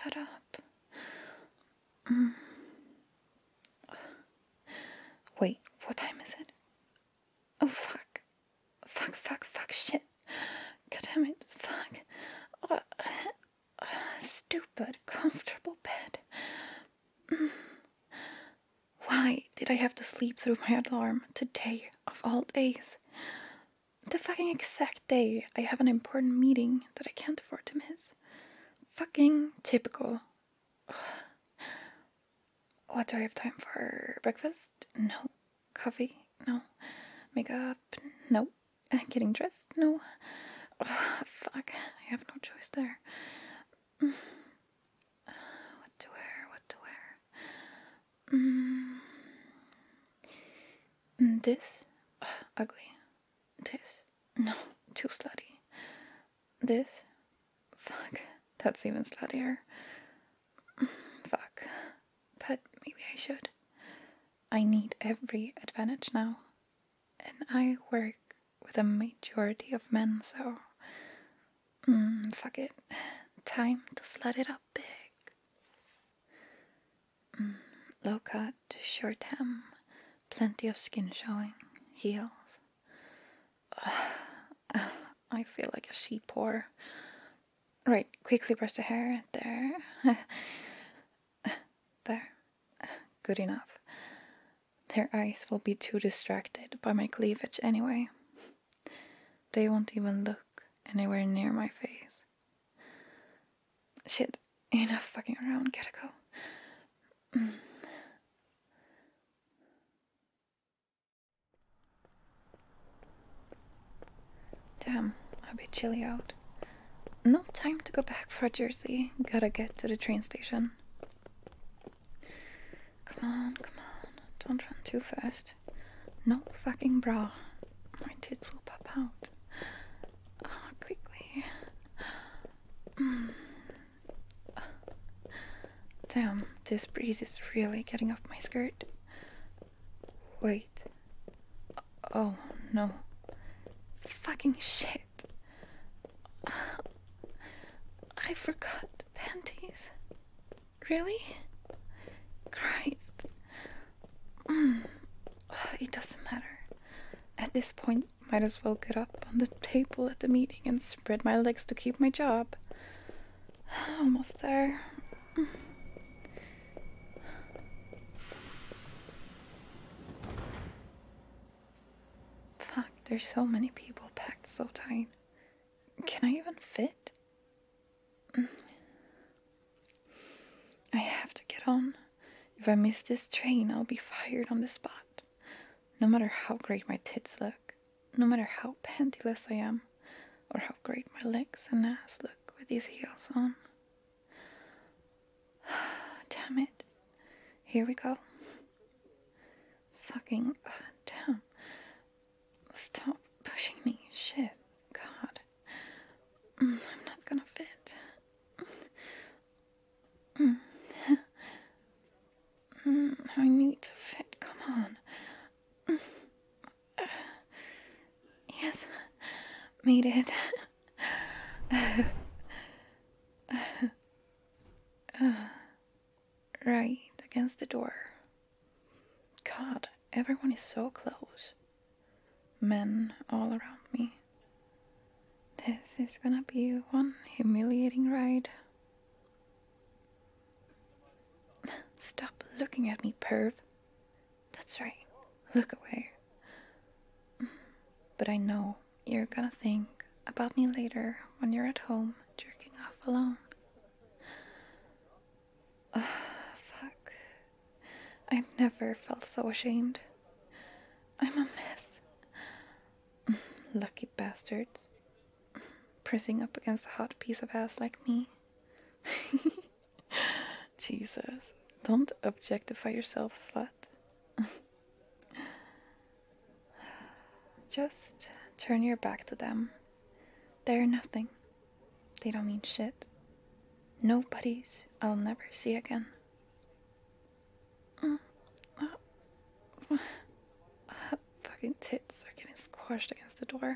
shut up. Wait, what time is it? Oh, fuck. Fuck, shit. God damn it, fuck. Stupid, comfortable bed. Why did I have to sleep through my alarm today of all days? The fucking exact day I have an important meeting that I can't afford to miss. Fucking typical. What do I have time for? Breakfast? No. Coffee? No. Makeup? No. Getting dressed? No. Fuck. I have no choice there. What to wear? This? Ugly. This? No. Too slutty. This? Fuck. That's even sluttier. Fuck. But maybe I should. I need every advantage now. And I work with a majority of men, so... fuck it. Time to slut it up big. Low cut, short hem, plenty of skin showing, heels. I feel like a sheep whore. Right, quickly brush the hair. There. There. Good enough. Their eyes will be too distracted by my cleavage anyway. They won't even look anywhere near my face. Shit, enough fucking around, gotta go. Damn, a bit chilly out. No time to go back for a jersey. Gotta get to the train station. Come on. Don't run too fast. No fucking bra. My tits will pop out. Quickly. Damn, this breeze is really getting up my skirt. Wait. Oh, no. Fucking shit. I forgot panties. Really? Christ. It doesn't matter. At this point, might as well get up on the table at the meeting and spread my legs to keep my job. Almost there. Fuck, there's so many people packed so tight. Can I even fit? I have to get on. If I miss this train, I'll be fired on the spot. No matter how great my tits look, no matter how pantyless I am, or how great my legs and ass look with these heels on. Damn it. Here we go. Fucking, damn. Stop pushing me, shit. God. I'm not gonna fit. I need to fit, come on. Yes, made it. Right against the door. God, everyone is so close. Men all around me. This is gonna be one humiliating ride. Stop looking at me, perv. That's right, look away. But I know you're gonna think about me later when you're at home jerking off alone. Fuck. I've never felt so ashamed. I'm a mess. Lucky bastards. Pressing up against a hot piece of ass like me. Jesus. Don't objectify yourself, slut. Just turn your back to them. They're nothing. They don't mean shit. Nobodies I'll never see again. Fucking tits are getting squashed against the door.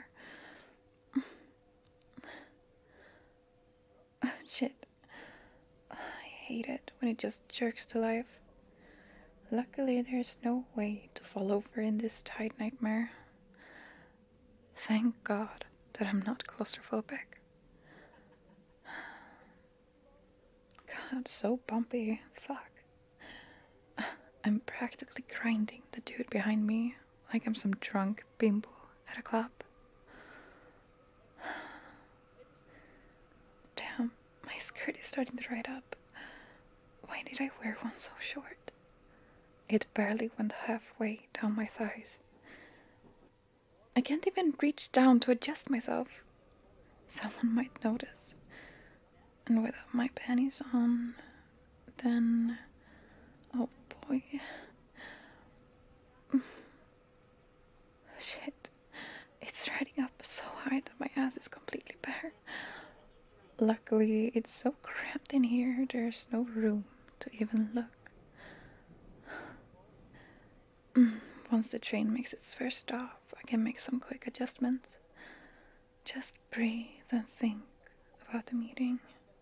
Shit. hate it when it just jerks to life. Luckily, there's no way to fall over in this tight nightmare. Thank God that I'm not claustrophobic. God, so bumpy. Fuck. I'm practically grinding the dude behind me like I'm some drunk bimbo at a club. Damn, my skirt is starting to dry up. Why did I wear one so short? It barely went halfway down my thighs. I can't even reach down to adjust myself. Someone might notice. And without my panties on, then... oh boy. Shit. It's riding up so high that my ass is completely bare. Luckily, it's so cramped in here, there's no room to even look. Once the train makes its first stop, I can make some quick adjustments. Just breathe and think about the meeting.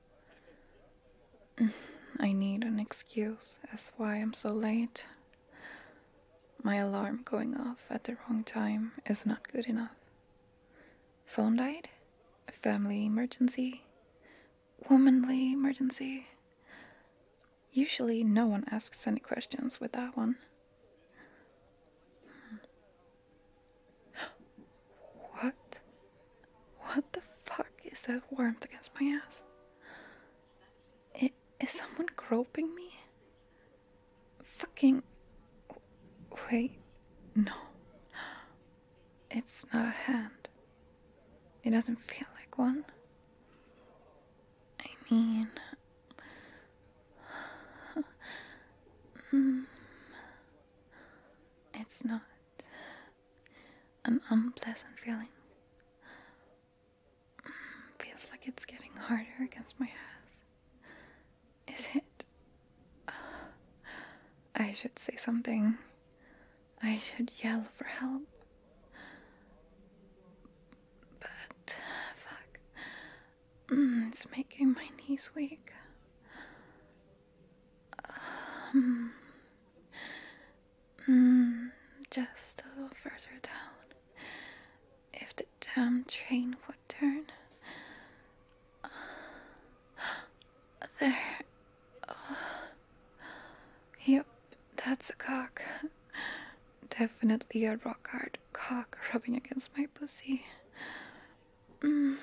I need an excuse as why I'm so late. My alarm going off at the wrong time is not good enough. Phone died? A family emergency? Womanly emergency? Usually no one asks any questions with that one. What? What the fuck is that warmth against my ass? Is someone groping me? Fucking... wait, no. It's not a hand. It doesn't feel like one. I mean... it's not an unpleasant feeling. Feels like it's getting harder against my ass. Is it? I should say something. I should yell for help. But, fuck. It's making my knees weak. Just a little further down. If the damn train would turn. There. Yep, that's a cock. Definitely a rock hard cock rubbing against my pussy. No,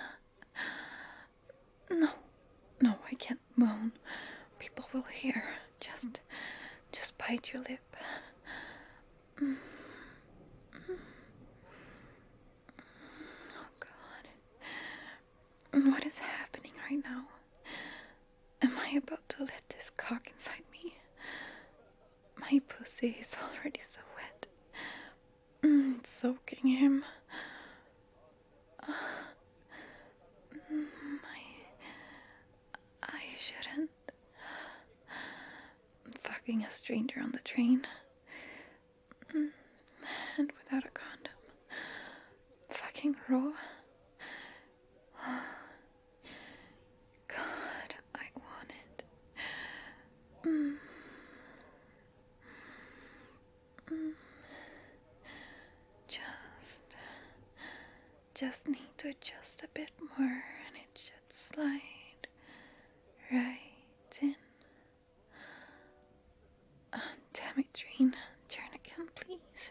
I can't moan. People will hear. Just bite your lip. Oh God. What is happening right now? Am I about to let this cock inside me? My pussy is already so wet. It's soaking him. I shouldn't. Fucking a stranger on the train. And without a condom. Fucking raw. God, I want it. Just need to adjust a bit more and it should slide right in. Damn it, train. Turn again, please.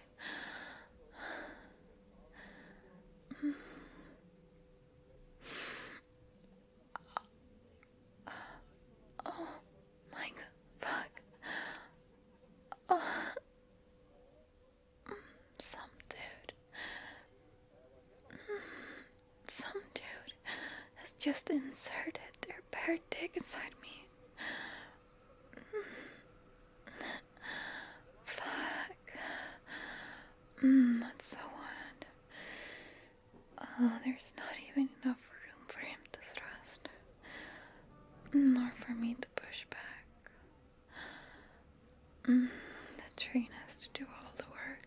Oh my God, fuck. Oh. Some dude has just inserted their bare dick inside me. Fuck. That's so hot. Oh, there's not even enough room for him to thrust. Nor for me to push back. The train has to do all the work.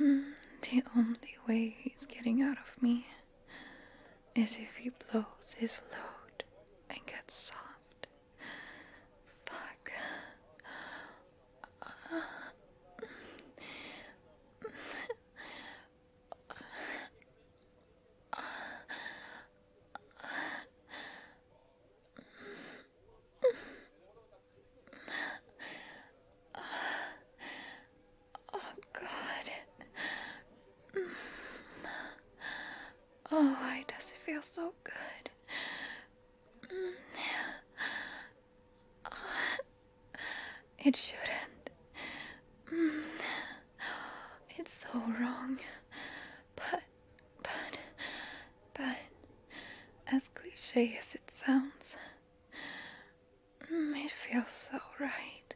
The only way he's getting out of me is if he blows his load and gets soft. Fuck. Oh, God. Oh, why does it feel so good? It shouldn't. It's so wrong. But, as cliche as it sounds, it feels so right.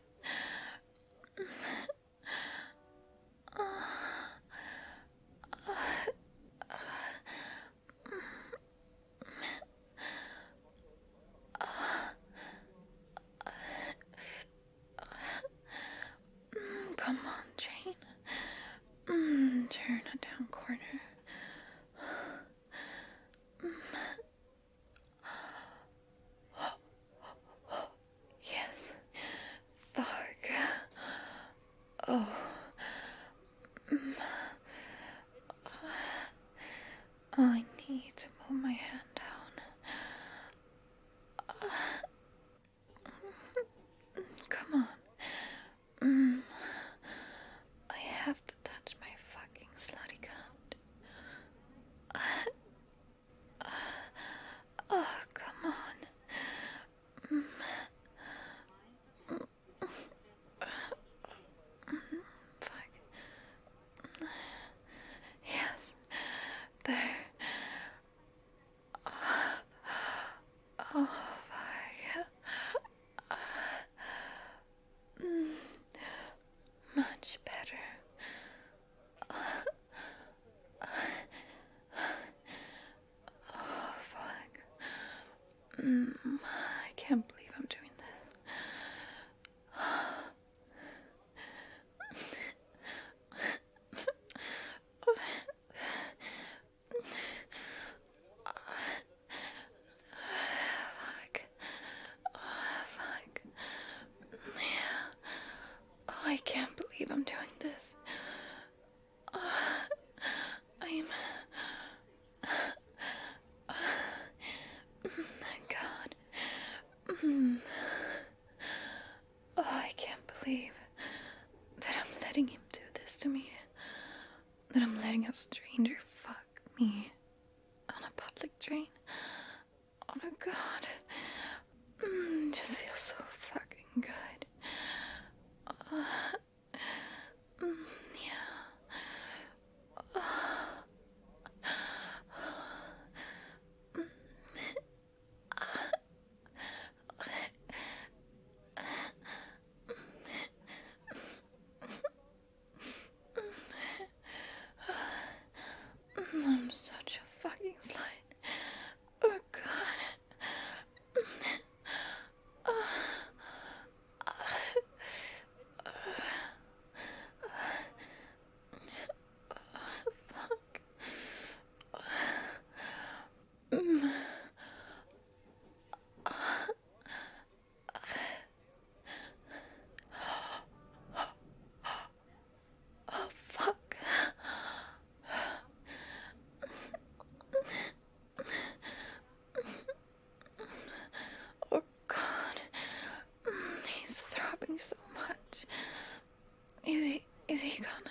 Come on, Jane. Turn a down corner. Yes. Fuck. Oh. I need to move my hand down. Come on. I have to touch my fucking slutty cunt. Oh, come on. Fuck. Yes. There. Oh, fuck. Much better. Oh, fuck. I can't believe I'm doing this. Fuck. Fuck. Oh, I can't believe I'm doing this. I'm... God. Oh, I can't believe that I'm letting him do this to me. That I'm letting a stranger fuck me on a public train. Oh my God. Just feels so fucking good. Yeah. I'm such a fucking slut. Oh, God. Fuck. Oh, fuck. Oh, God. He's throbbing so much. Is he gonna...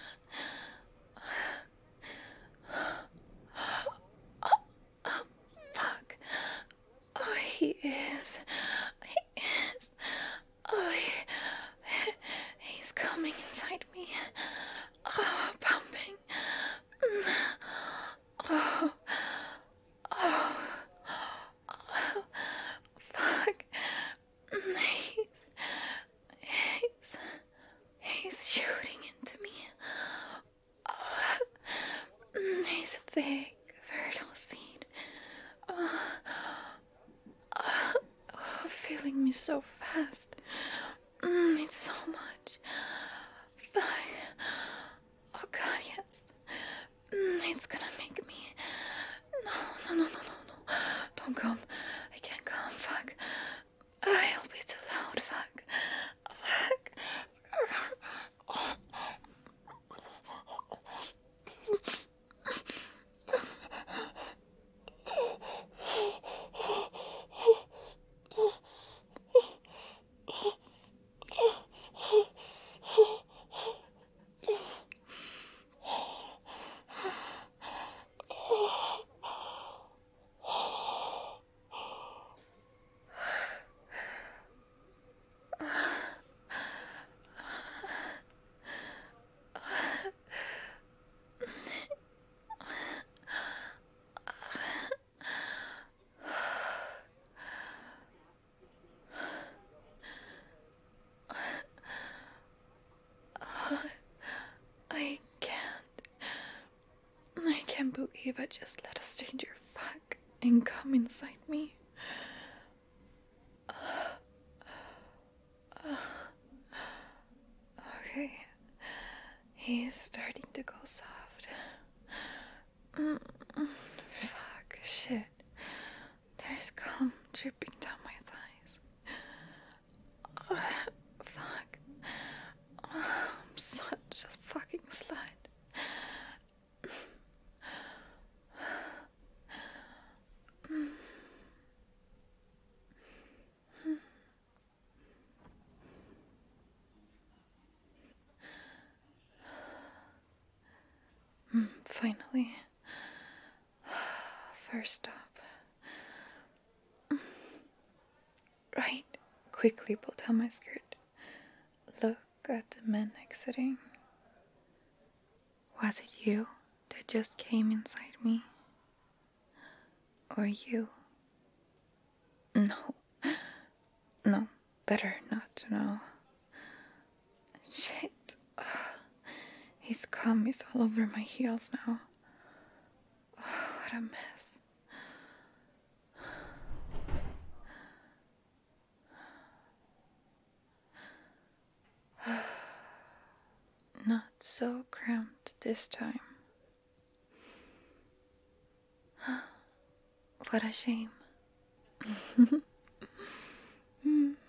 Oh, fuck. Oh, he is. He is. Oh, he's coming inside me. Oh, pumping. Oh. Oh. Oh. Fuck. He's shooting into me. Oh. He's a thick, fertile seed. Oh. Oh. Filling me so fast. It's so much. Fuck. Oh, God, yes. I can't. I can't believe I just let a stranger fuck and come inside me. Okay. He's starting to go soft. Fuck, shit. There's cum dripping down my thighs. Fuck. I'm such a fucking slut. Finally. First stop. Right. Quickly pull down my skirt. Look at the men exiting. Was it you that just came inside me? Or you? No. No, better not to know. Shit. His cum is all over my heels now. What a mess. Not so cramped this time. What a shame.